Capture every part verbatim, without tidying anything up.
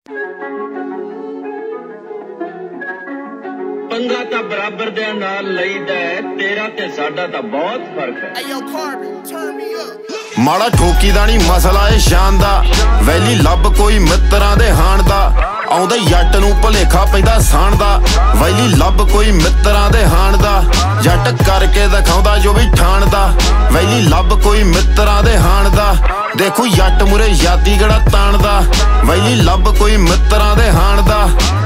पंगा तां बराबर दे नाल लईदा है, तेरा ते साडा तां बहुत फर्क है। Hey yo Carbon, turn me up. माड़ा ठोकी दा नहीं मसला ए शान दा, वैली लभ कोई मित्रां दे हाण दा, आउंदा जट नूं भुलेखा पैंदा साण दा, वैली लभ कोई मित्रां दे हाण दा, जट करके दिखाउंदा जो भी ठाण दा, वैली लभ कोई मित्रां दे हाण दा, देखो जट मुरे यादी गड़ा ताण दा, वैली लभ कोई मित्रां दे हाण दा।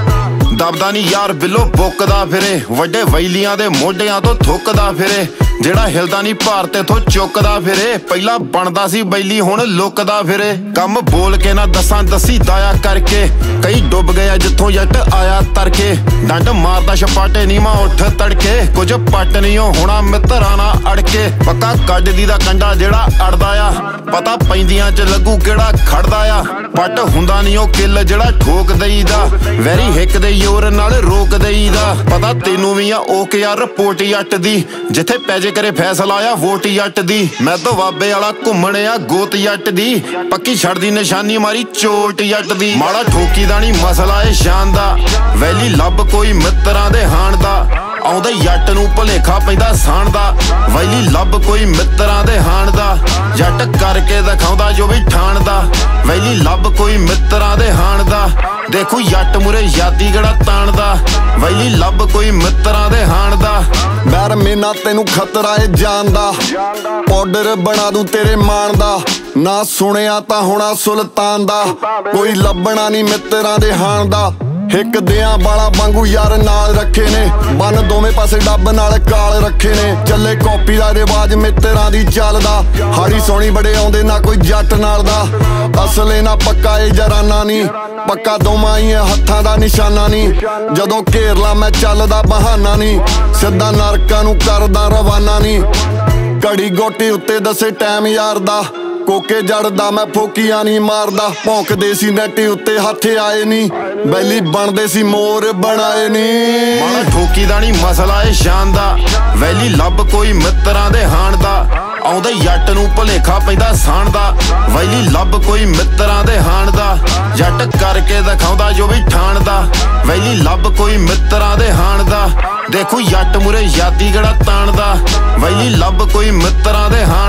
दबदा नी यार बिलो बुकदा फिरे, वड्डे वैलियां दे मोढियां तो थुकदा फिरे, जेड़ा हिलदा नी भार तेथों चुकदा फिरे, पहला बनदा सी बैली हुण लुकदा फिरे, कम बोल के ना दसां दसी दाया करके, कई डुब गया जिथों जट आया तरके, डंड मारदा छपाटे नी मां उठ तड़के, कुछ पट नहीं होना मित्तरां ना अड़के, पक्का कड्डदी दा कंडा जेड़ा अड़दा आ, पता पैंदियां च लगू केड़ा खड़दा आ, पट हुंदा नी ओ किल जेड़ा ठोक देईदा, वैरी हिक दे जोर नाल रोक देईदा, पता तेनू भी आ ओके यार रिपोर्ट जट दी, जिथे पैजे करे फैसला आ वोट जट दी, मैं तो बाबे वाला घुम्मण आ गोत जट दी, पक्की छड़दी निशानी मारी चोट जट दी। माड़ा ठोकी दा नहीं मसला ए शान दा, वैली लभ कोई मित्रां दे हाण दा, आउंदा जट नूं भुलेखा पैंदा साण दा, वैली लभ कोई मित्रां दे हाण दा, जट करके दिखाउंदा जो भी ठाण दा, वैली लभ कोई मित्रां दे हाण दा, देखो जट मुरे यादी गड़ा ताण दा, वैली लभ कोई मित्रां दे हाण दा। बैर मेना तेनू खतरा ए जान दा, पाउडर बना दूं तेरे मान दा, ना सुनिया तां होना सुल्तान दा, कोई लभना नी मित्रां दे हाण दा, हिक दियां बाला वांगू यार नाल रखे ने, बन दोवें पासे डब नाल काल रखे ने, चले कॉपी दा रिवाज मित्रां दी चलदा, हाड़ी सोनी बड़े आउंदे ना कोई जट नाल दा, असले ना पक्का ए जराना नी, पक्का दोवां ही हत्थां दा निशाना नी, जदों घेर ला मैं चलदा बहाना नी, सिद्धा नरकां नूं करदा रवाना नी, घड़ी गोटी उत्ते दसे टैम यार दा, कोके जड़दा मैं फोकियां नहीं मारदा, भौंकदे सी नैटी उत्ते हत्थ आए नी, बैली बनदे सी मोर बनाए नी। माड़ा ठोकी दा नहीं मसला ए शान दा, वैली लभ कोई मित्रां दे हाण दा, आउंदा जट नूं भुलेखा पैंदा साण दा, वैली लभ कोई मित्रां दे हाण दा, जट करके दिखाउंदा जो भी ठाण दा, वैली लभ कोई मित्रां दे हाण दा, देखो जट मुरे यादी गड़ा ताण दा, वैली लभ कोई मित्रां दे हाण